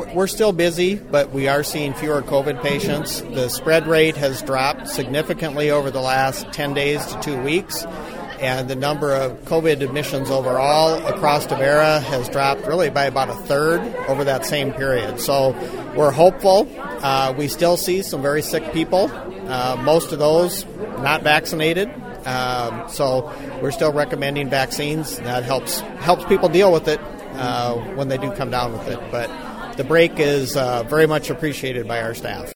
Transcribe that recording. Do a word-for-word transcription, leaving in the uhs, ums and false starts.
we're still busy, but we are seeing fewer COVID patients. The spread rate has dropped significantly over the last ten days to two weeks. And the number of COVID admissions overall across Tavera has dropped really by about a third over that same period. So we're hopeful. Uh, we still see some very sick people, uh, most of those not vaccinated. Um, so we're still recommending vaccines. That helps helps people deal with it uh, when they do come down with it. But the break is uh, very much appreciated by our staff.